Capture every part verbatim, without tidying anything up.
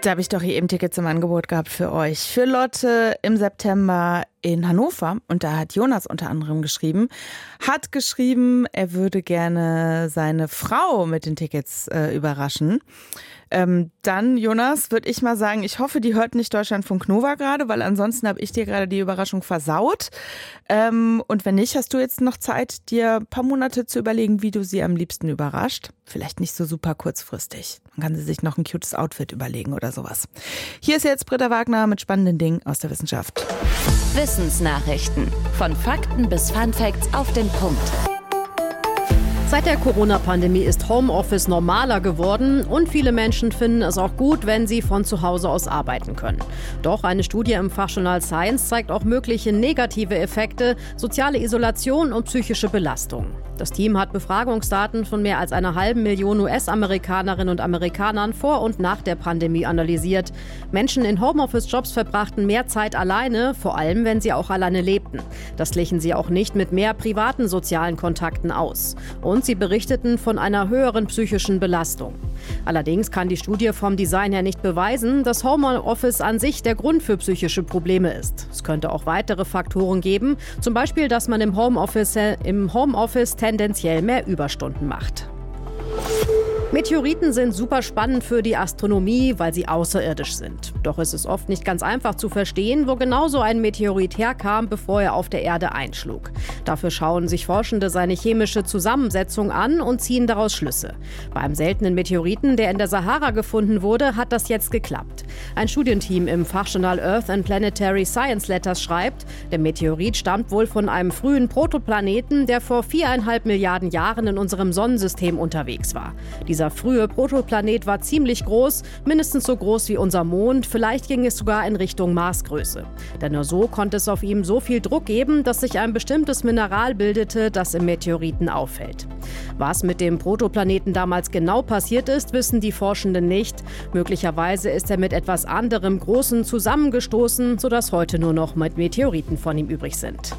Da habe ich doch hier eben Tickets im Angebot gehabt für euch. Für Lotte im September in Hannover. Und da hat Jonas unter anderem geschrieben, hat geschrieben, er würde gerne seine Frau mit den Tickets äh, überraschen. Ähm, dann, Jonas, würde ich mal sagen, ich hoffe, die hört nicht Deutschlandfunk Nova gerade, weil ansonsten habe ich dir gerade die Überraschung versaut. Ähm, und wenn nicht, hast du jetzt noch Zeit, dir ein paar Monate zu überlegen, wie du sie am liebsten überrascht. Vielleicht nicht so super kurzfristig. Dann kann sie sich noch ein cutes Outfit überlegen oder sowas. Hier ist jetzt Britta Wagner mit spannenden Dingen aus der Wissenschaft. Wissensnachrichten. Von Fakten bis Funfacts auf den Punkt. Seit der Corona-Pandemie ist Homeoffice normaler geworden und viele Menschen finden es auch gut, wenn sie von zu Hause aus arbeiten können. Doch eine Studie im Fachjournal Science zeigt auch mögliche negative Effekte, soziale Isolation und psychische Belastung. Das Team hat Befragungsdaten von mehr als einer halben Million U S-Amerikanerinnen und Amerikanern vor und nach der Pandemie analysiert. Menschen in Homeoffice-Jobs verbrachten mehr Zeit alleine, vor allem wenn sie auch alleine lebten. Das glichen sie auch nicht mit mehr privaten sozialen Kontakten aus. Und sie berichteten von einer höheren psychischen Belastung. Allerdings kann die Studie vom Design her nicht beweisen, dass Homeoffice an sich der Grund für psychische Probleme ist. Es könnte auch weitere Faktoren geben, zum Beispiel, dass man im Homeoffice, im Homeoffice tendenziell mehr Überstunden macht. Meteoriten sind super spannend für die Astronomie, weil sie außerirdisch sind. Doch es ist oft nicht ganz einfach zu verstehen, wo genau so ein Meteorit herkam, bevor er auf der Erde einschlug. Dafür schauen sich Forschende seine chemische Zusammensetzung an und ziehen daraus Schlüsse. Bei einem seltenen Meteoriten, der in der Sahara gefunden wurde, hat das jetzt geklappt. Ein Studienteam im Fachjournal Earth and Planetary Science Letters schreibt, der Meteorit stammt wohl von einem frühen Protoplaneten, der vor viereinhalb Milliarden Jahren in unserem Sonnensystem unterwegs war. Dieser frühe Protoplanet war ziemlich groß, mindestens so groß wie unser Mond, vielleicht ging es sogar in Richtung Marsgröße. Denn nur so konnte es auf ihm so viel Druck geben, dass sich ein bestimmtes Mineral bildete, das im Meteoriten auffällt. Was mit dem Protoplaneten damals genau passiert ist, wissen die Forschenden nicht. Möglicherweise ist er mit etwas anderem Großen zusammengestoßen, sodass heute nur noch Meteoriten von ihm übrig sind.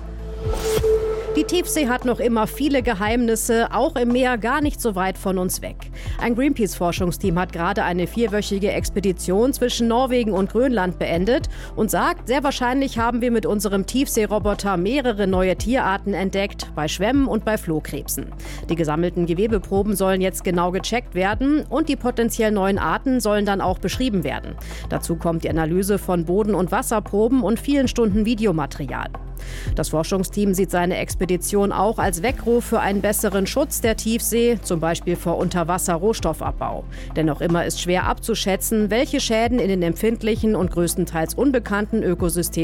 Die Tiefsee hat noch immer viele Geheimnisse, auch im Meer gar nicht so weit von uns weg. Ein Greenpeace-Forschungsteam hat gerade eine vierwöchige Expedition zwischen Norwegen und Grönland beendet und sagt, sehr wahrscheinlich haben wir mit unserem Tiefseeroboter mehrere neue Tierarten entdeckt, bei Schwämmen und bei Flohkrebsen. Die gesammelten Gewebeproben sollen jetzt genau gecheckt werden und die potenziell neuen Arten sollen dann auch beschrieben werden. Dazu kommt die Analyse von Boden- und Wasserproben und vielen Stunden Videomaterial. Das Forschungsteam sieht seine Expedition auch als Weckruf für einen besseren Schutz der Tiefsee, zum Beispiel vor Unterwasser-Rohstoffabbau. Denn noch immer ist schwer abzuschätzen, welche Schäden in den empfindlichen und größtenteils unbekannten Ökosystemen